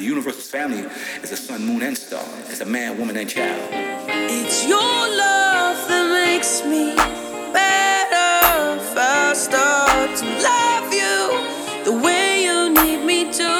The universe's family is a sun, moon, and star. It's a man, woman, and child. It's your love that makes me better, faster to love you the way you need me to.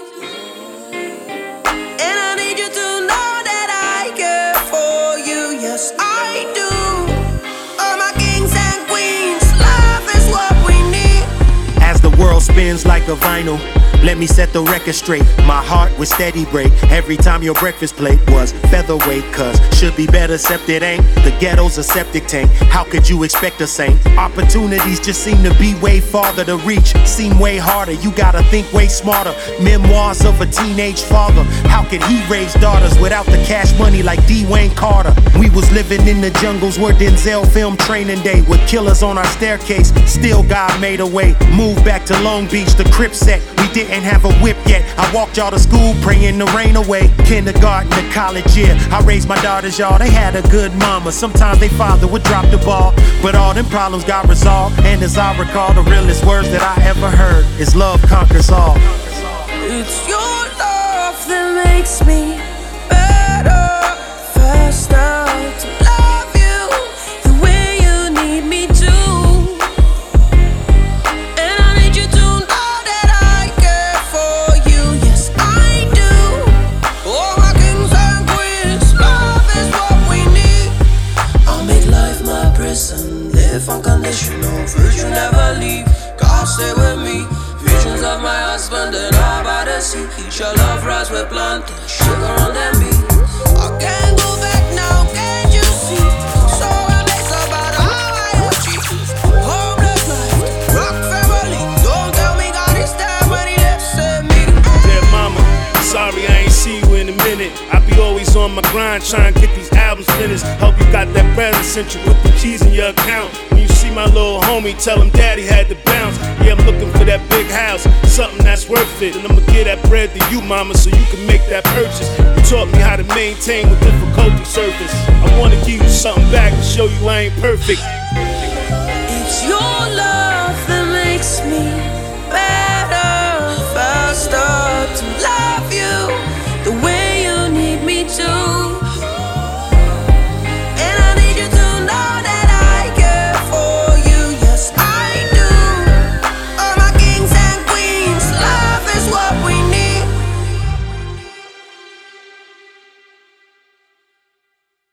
And I need you to know that I care for you, yes I do. All my kings and queens, love is what we need. As the world spins like a vinyl, let me set the record straight. My heart with steady break every time your breakfast plate was featherweight. Cause should be better except it ain't. The ghetto's a septic tank. How could you expect a saint? Opportunities just seem to be way farther to reach. Seem way harder, you gotta think way smarter. Memoirs of a teenage father. How could he raise daughters without the cash money like Dwayne Carter? We was living in the jungles where Denzel filmed Training Day, with killers on our staircase. Still God made a way. Moved back to Long Beach, the Crip set. We didn't have a whip yet. I walked y'all to school praying the rain away. Kindergarten to college year, I raised my daughters, y'all. They had a good mama. Sometimes they father would drop the ball, but all them problems got resolved. And as I recall, the realest words that I ever heard is love conquers all. It's your love that makes me better, faster to love you the way you need me to. And I need you to know that I care for you, yes I do. All my kings and queens, love is what we need. I'll make life my prison, live unconditional, future never leave. God stay with me. Visions of my husband and I by the sea. Each your love rise with planting sugar on them beats. I can't go back now, can't you see? So amazed about how I achieve. Homeless life, rock family. Don't tell me God is there when he left me. Dear mama, sorry I ain't see you in a minute. I be always on my grind trying to get these albums finished. Hope you got that present sent you with the cheese in your account. When you see my little homie, tell him daddy had to bounce. Yeah, I'm looking for that big house, something that's worth it. And I'ma give that bread to you, mama, so you can make that purchase. You taught me how to maintain with difficulty surface. I wanna give you something back to show you I ain't perfect.